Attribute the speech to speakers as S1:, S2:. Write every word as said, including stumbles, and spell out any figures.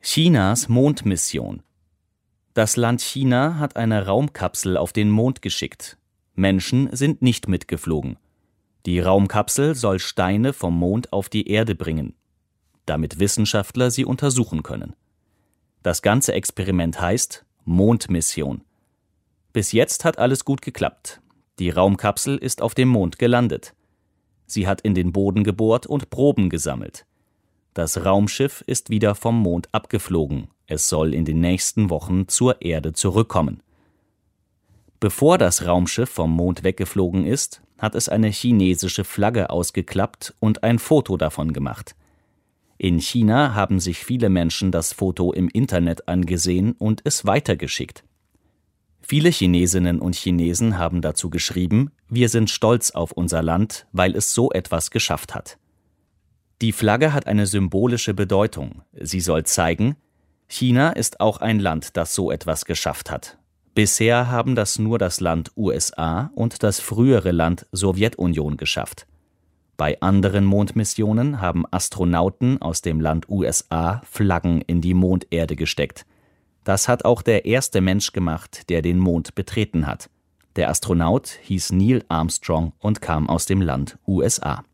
S1: Chinas Mondmission. Das Land China hat eine Raumkapsel auf den Mond geschickt. Menschen sind nicht mitgeflogen. Die Raumkapsel soll Steine vom Mond auf die Erde bringen, damit Wissenschaftler sie untersuchen können. Das ganze Experiment heißt Mondmission. Bis jetzt hat alles gut geklappt. Die Raumkapsel ist auf dem Mond gelandet. Sie hat in den Boden gebohrt und Proben gesammelt. Das Raumschiff ist wieder vom Mond abgeflogen. Es soll in den nächsten Wochen zur Erde zurückkommen. Bevor das Raumschiff vom Mond weggeflogen ist, hat es eine chinesische Flagge ausgeklappt und ein Foto davon gemacht. In China haben sich viele Menschen das Foto im Internet angesehen und es weitergeschickt. Viele Chinesinnen und Chinesen haben dazu geschrieben: Wir sind stolz auf unser Land, weil es so etwas geschafft hat. Die Flagge hat eine symbolische Bedeutung. Sie soll zeigen, China ist auch ein Land, das so etwas geschafft hat. Bisher haben das nur das Land U S A und das frühere Land Sowjetunion geschafft. Bei anderen Mondmissionen haben Astronauten aus dem Land U S A Flaggen in die Monderde gesteckt. Das hat auch der erste Mensch gemacht, der den Mond betreten hat. Der Astronaut hieß Neil Armstrong und kam aus dem Land U S A.